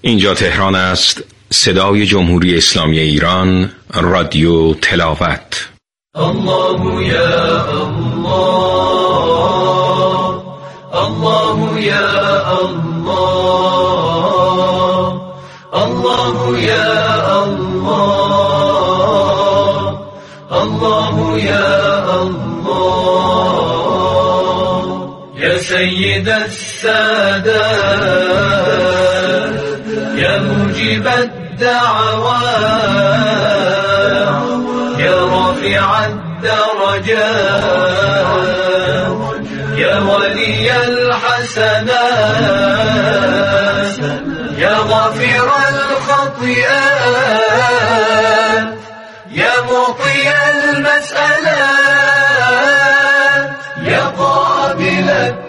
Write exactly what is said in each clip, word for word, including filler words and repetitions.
اینجا تهران است، صدای جمهوری اسلامی ایران، رادیو تلاوت. الله یا الله، الله یا الله، الله یا الله، الله یا الله، یا سید السادات، یا مجیب الدعوات، یا رافع الدرجات، یا ولی الحسنات، یا غافر الخطیئات، یا معطی المسألات، یا قابل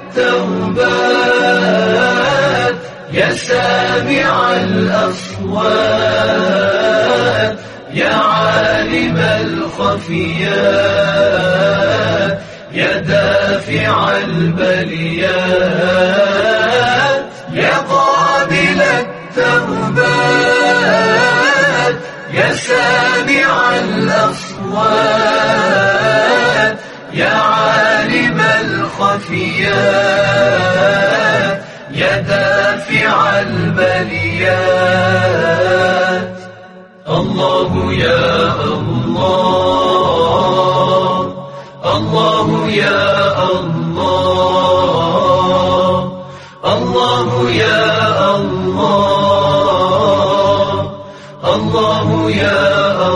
التوبات، یا سامع الأصوات، یا عالم الخفيات، یا دافع البليات، یا قابل التوبات، یا سامع الأصوات، یا عالم الخفيات، یا دافع البليات. الله یا الله، الله یا الله، الله یا الله، الله یا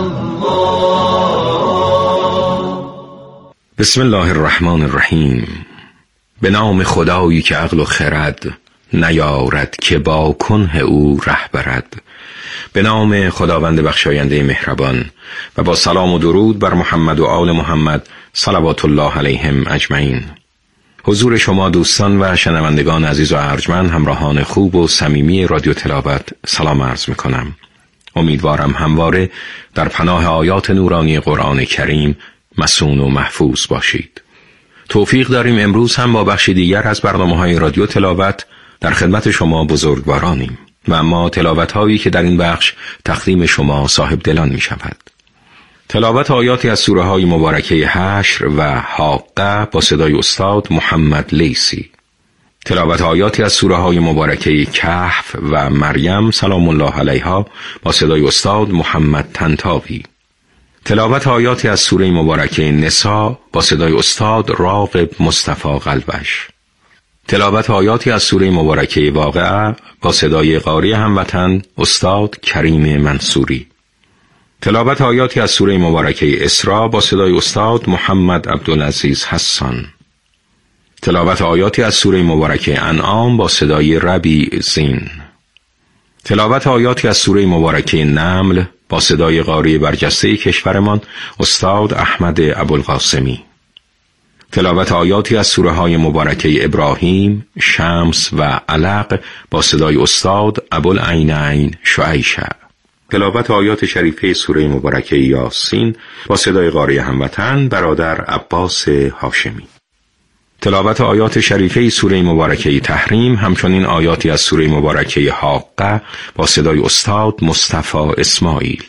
الله. بسم الله الرحمن الرحیم. به نام خدایی که عقل و خرد نیارد که با کنه او ره برد. به نام خداوند بخشاینده مهربان و با سلام و درود بر محمد و آل محمد صلوات الله علیهم اجمعین. حضور شما دوستان و شنوندگان عزیز و ارجمند، همراهان خوب و صمیمی رادیو تلاوت، سلام عرض میکنم. امیدوارم همواره در پناه آیات نورانی قرآن کریم مصون و محفوظ باشید. توفیق داریم امروز هم با بخش دیگر از برنامه‌های رادیو تلاوت در خدمت شما بزرگوارانیم و اما تلاوت هایی که در این بخش تقدیم شما صاحب دلان می شود. تلاوت آیاتی از سوره های مبارکه حشر و حاقه با صدای استاد محمد لیثی. تلاوت آیاتی از سوره های مبارکه کهف و مریم سلام الله علیها با صدای استاد محمد طنطاوی. تلاوت آیاتی از سوره مبارکه نساء با صدای استاد راغب مصطفی قلبش. تلاوت آیاتی از سوره مبارکه واقعه با صدای قاری هموطن استاد کریم منصوری. تلاوت آیاتی از سوره مبارکه اسراء با صدای استاد محمد عبدالعزیز حسان. تلاوت آیاتی از سوره مبارکه انعام با صدای ربیع زین. تلاوت آیاتی از سوره مبارکه نمل با صدای قاری برجسته کشورمان استاد احمد ابوالقاسمی. تلاوت آیاتی از سوره های مبارکه ابراهیم، شمس و علق با صدای استاد ابوالعینین شعیشه. تلاوت آیات شریفه سوره مبارکه یاسین با صدای قاری هموطن برادر عباس هاشمی. تلاوت آیات شریفه سوره مبارکه تحریم، همچنین آیاتی از سوره مبارکه حاقه با صدای استاد مصطفی اسماعیل.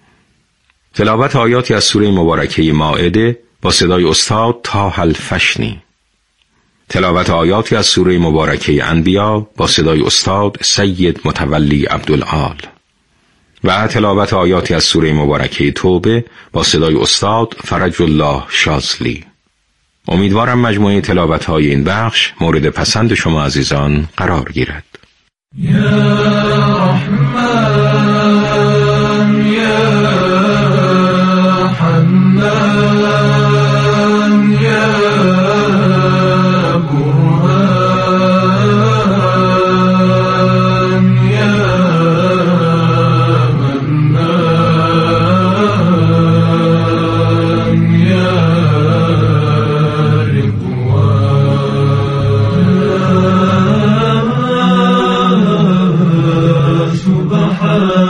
تلاوت آیاتی از سوره مبارکه مائده با صدای استاد طه الفشنی. تلاوت آیاتی از سوره مبارکه انبیا با صدای استاد سید متولی عبدالعال. و تلاوت آیاتی از سوره مبارکه توبه با صدای استاد فرج الله شاذلی. امیدوارم مجموعه تلاوت های این بخش مورد پسند شما عزیزان قرار گیرد. یا رحمان یا حنان یا برهان یا منان یا رضوان سبحان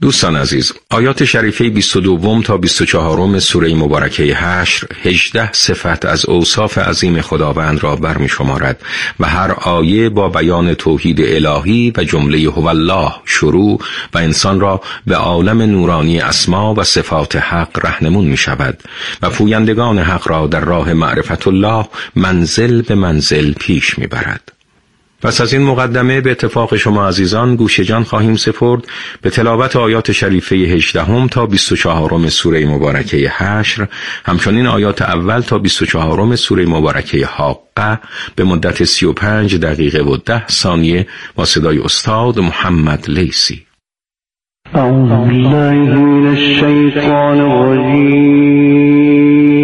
دوستان عزیز، آیات شریفه بیست و دو تا بیست و چهار سوره مبارکه حشر هجده صفت از اوصاف عظیم خداوند را برمی شمارد و هر آیه با بیان توحید الهی و جمله هو الله شروع و انسان را به عالم نورانی اسما و صفات حق رهنمون می شود و پویندگان حق را در راه معرفت الله منزل به منزل پیش می برد. پس از این مقدمه به اتفاق شما عزیزان گوش جان خواهیم سپرد به تلاوت آیات شریفه هجده تا بیست و چهار سوره مبارکه حشر، همچنین آیات اول تا بیست و چهار سوره مبارکه حاقه به مدت سی و پنج دقیقه و ده ثانیه با صدای استاد محمد لیثی. اعوذ بالله من الشیطان الرجیم.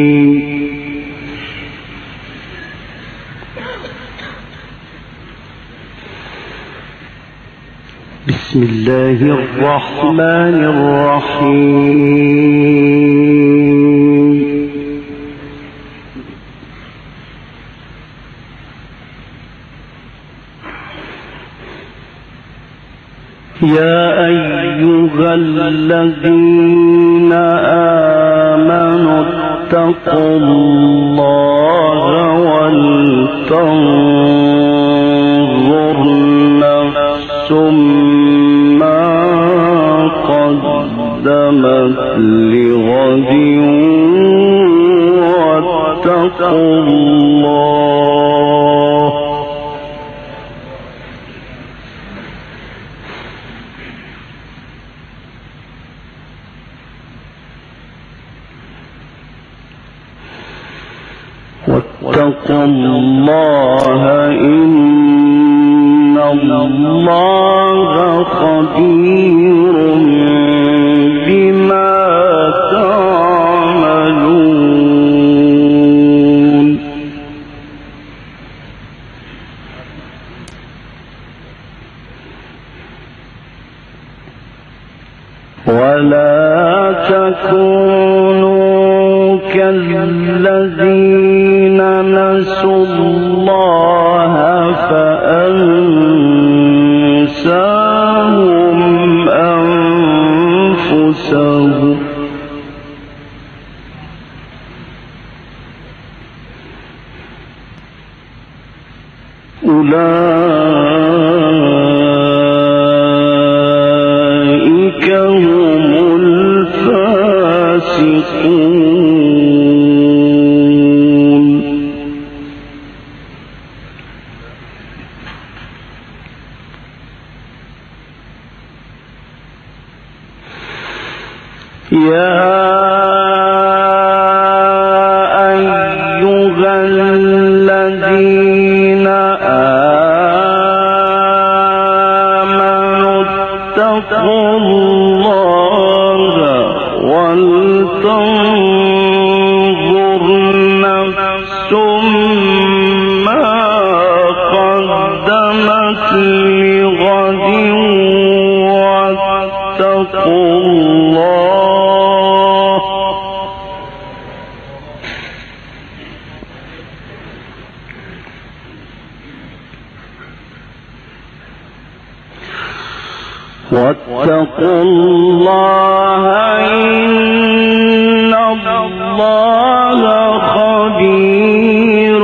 بسم الله الرحمن الرحیم. یا ایها الذین آمنوا اتقوا الله ولتنظر نفس قدمت لغد واتقوا الله واتقوا الله إن الله خبير بما تعملون. ولا تكونوا كالذين نسوا الله فأنساهم أنفسهم أولئك هم الفاسقون. يا أيها الذين آمنوا اتقوا الله ولتنظر نفس ما قدمت لغد واتقوا الله واتقوا الله إن الله خبير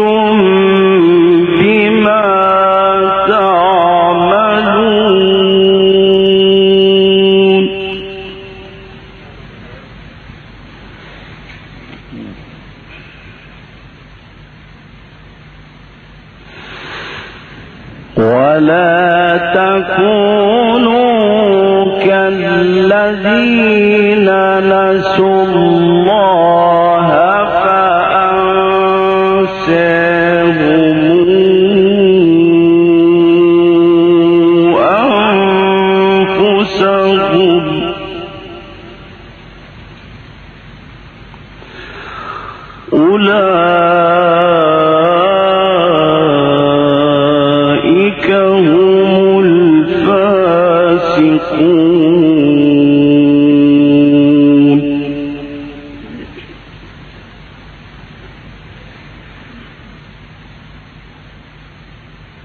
بما تعملون. ولا تكونوا كالذين نسوا الله فأنساهم أنفسهم أولئك هم الفاسقون.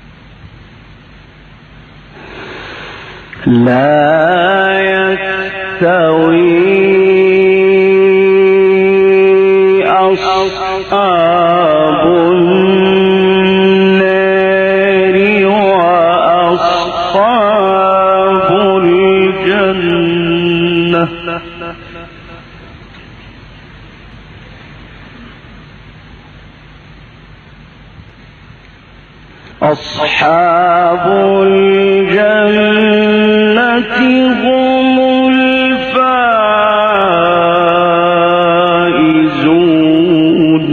لا يستوي أصحاب النار وأصحاب الجنة أصحاب الجنة هم الفائزون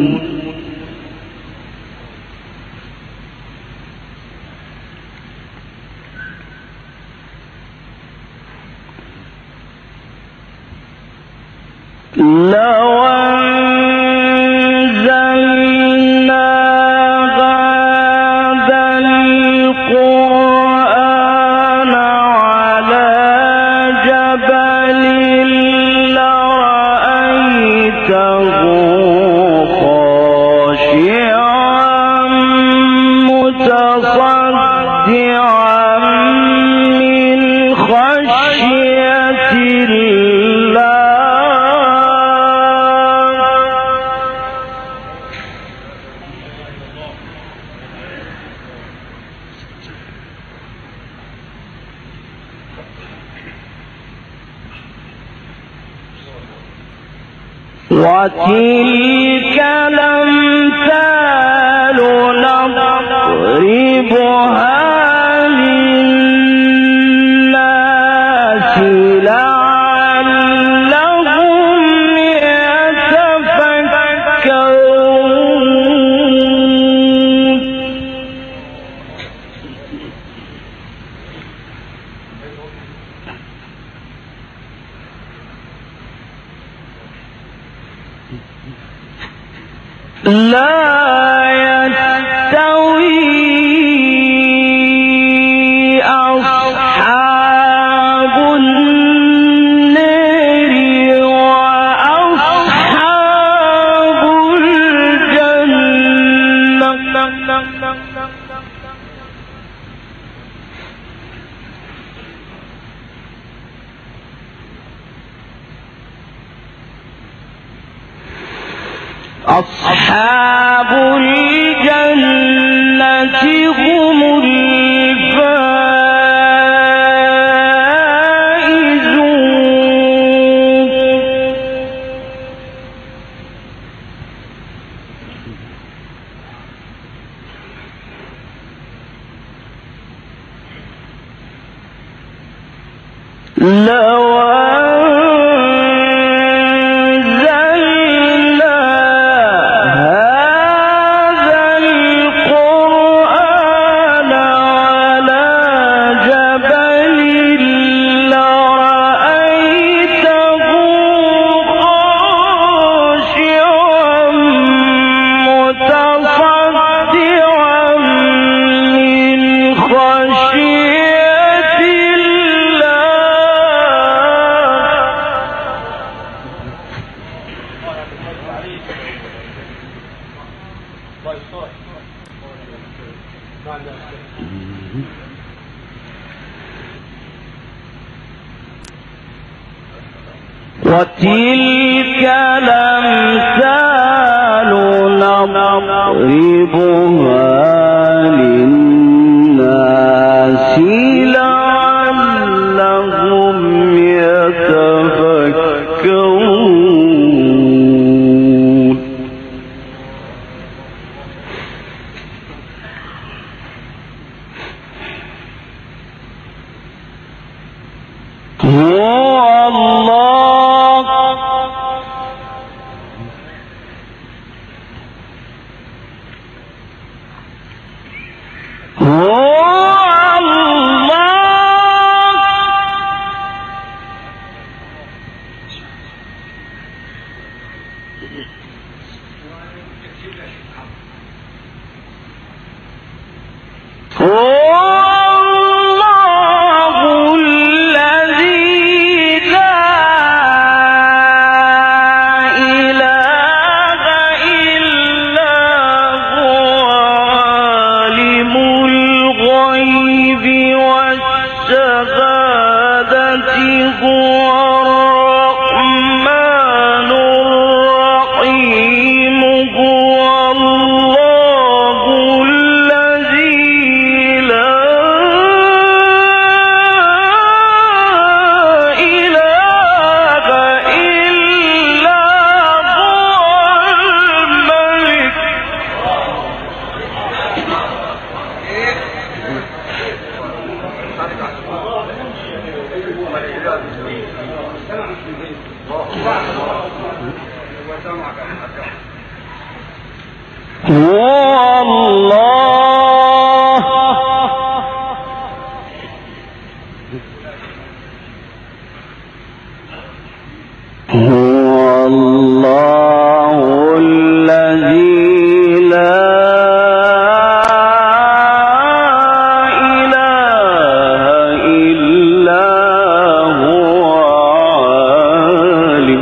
لو وتلك الأمثال نضربها للناس لعلهم يتفكرون لا يستوي أصحاب النار وأصحاب الجنة أصحاب الجنة هم الفائزون لو وتلك الأمثال نضربها للناس لعلهم يتفكرون هو الله هو هو الله هو الله الذي لا إله إلا هو عالم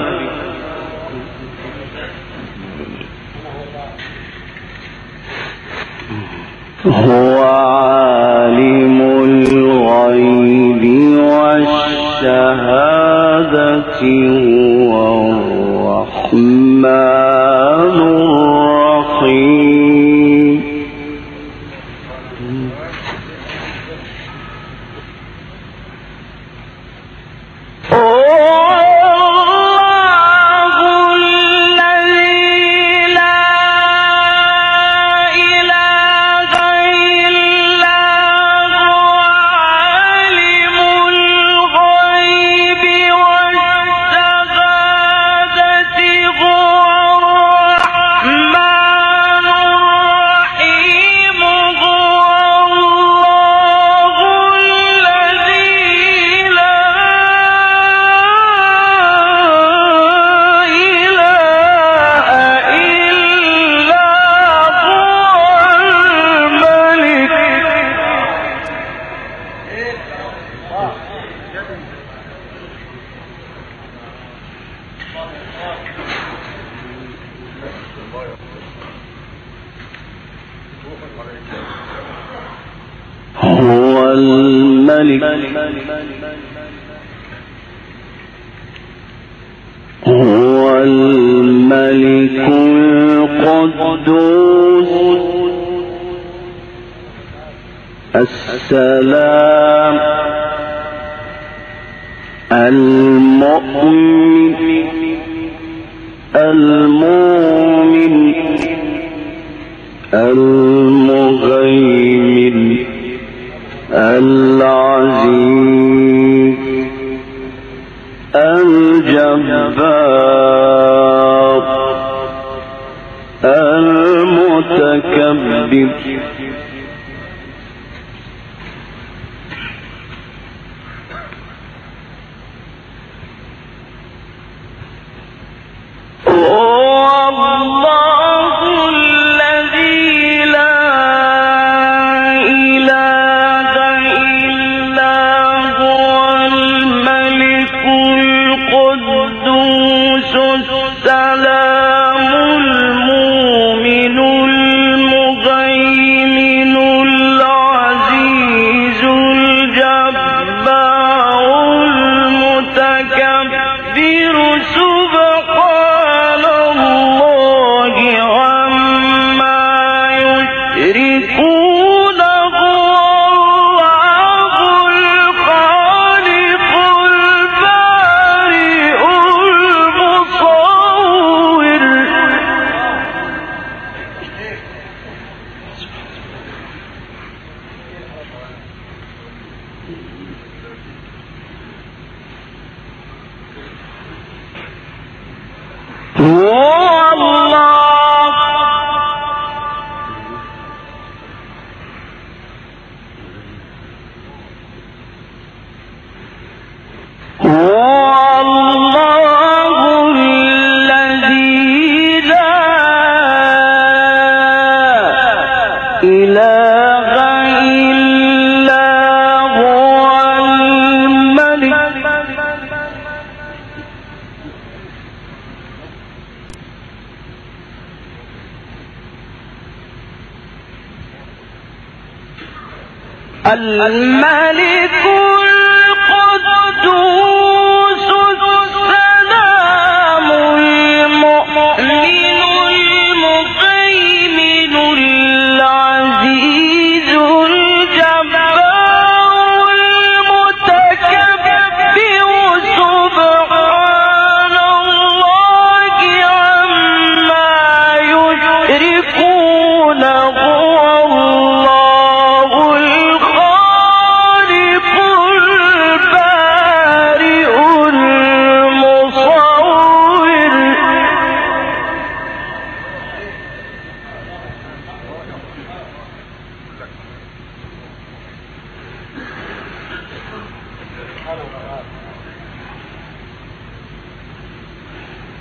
هو عالم الغيب والشهادة هو الرحمن الرحيم هو الملك هو الملك القدوس السلام المؤمن المؤمن المهيمن العزيز الجبار المتكبر الملك القدوس السلام المؤمن المهيمن العزيز الجبار المتكبر سبحان الله عما يشركون هو الله الخالق البارئ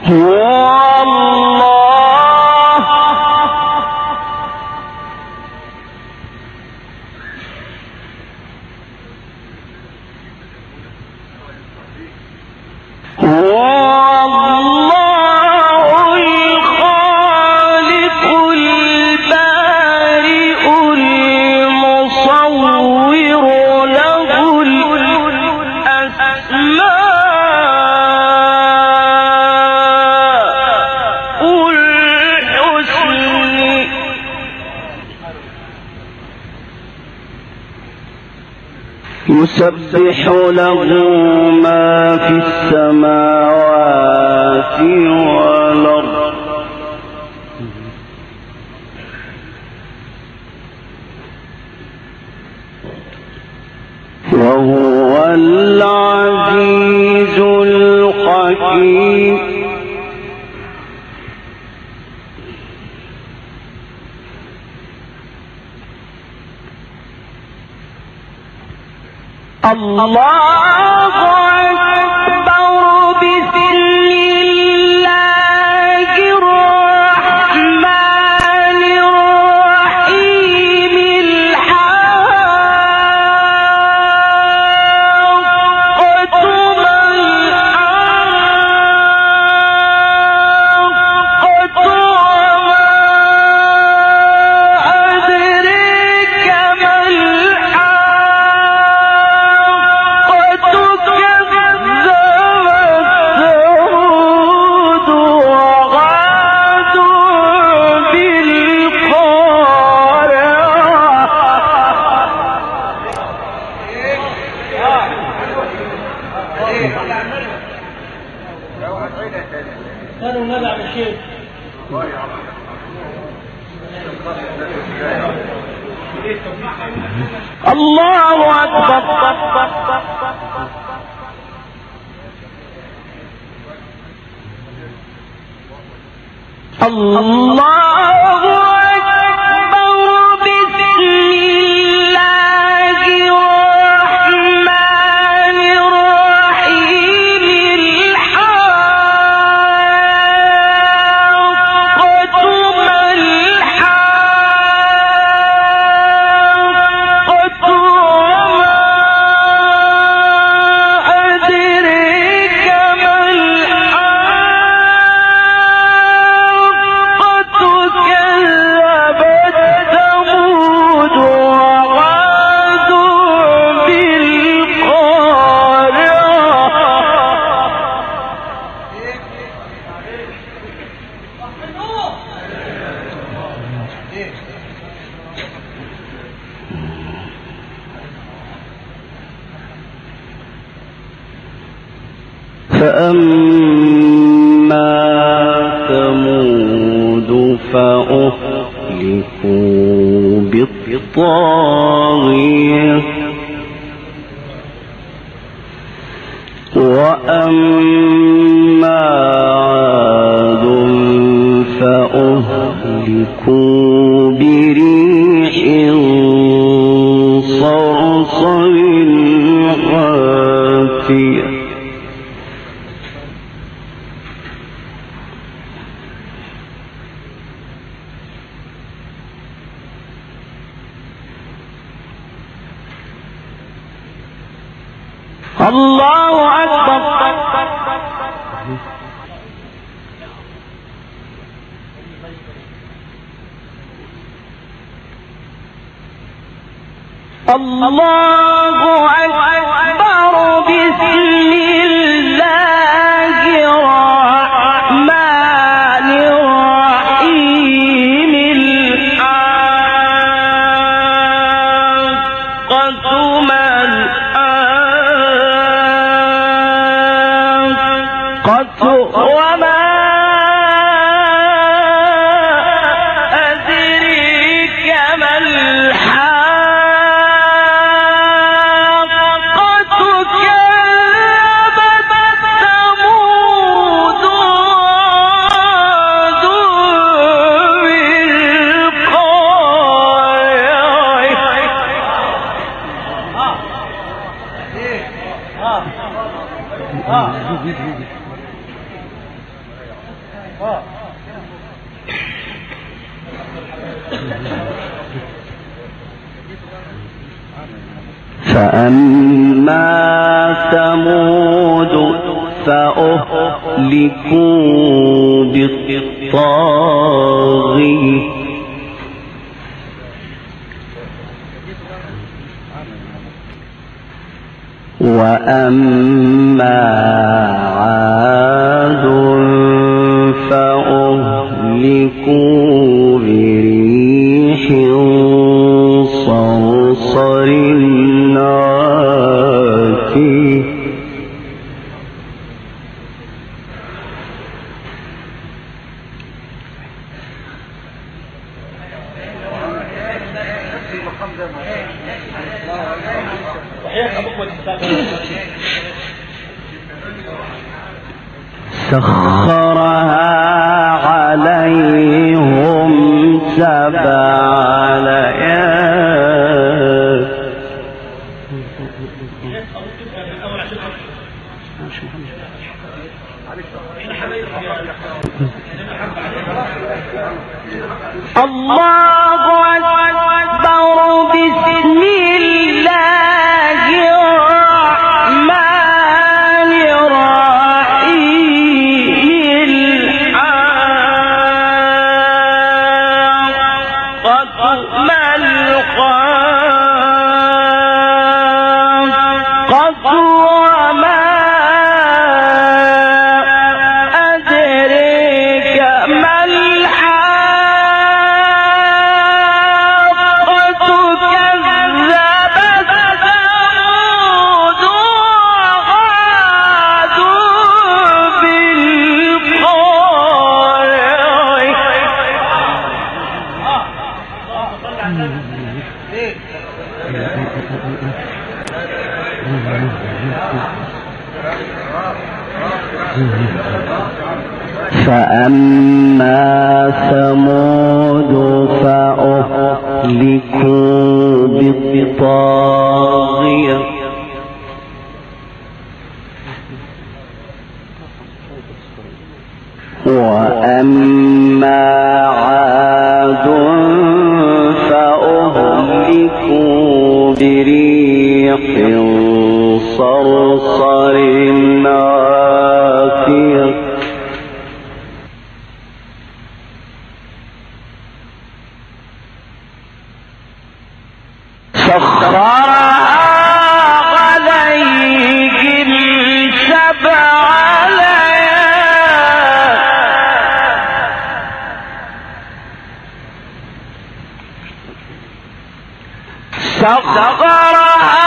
يسبح له ما في السماوات والأرض وهو العزيز الحكيم. الله أكبر بسم الله الرحمن الرحيم الحاقة ما الحاقة وما أدريك ما الله أكبر. الله أكبر بسم الله الرحمن الرحيم الحاقة ما الحاقة وما أدريك ما الحاقة كذبت ثمود وعاد بالقارعة. فأما ثمود فأهلكوا بالطاغية وأما عاد فأهلكوا بريح صرصر عاتية. الله أكبر. الله أكبر بسم الله الرحمن الرحيم الحاقة ما الحاقة وما أدريك ما الحاقة كذبت ثمود وعاد بالقارعة. فأما ثمود فأهلكوا بالطاغية وأما عاد فأهلكوا بريح صرصر عاتية سخرها عليهم سبع ليال الله أكبر بسم الله الرحمن الرحيم الحاقة ما الحاقة وما أدريك ما الحاقة كذبت ثمود وعاد بالقارعة فأما ثمود فأهلكوا بالطاغية وأما عاد فأهلكوا بريح صرصر عاتية سخرها عليهم سبع ليال سخرها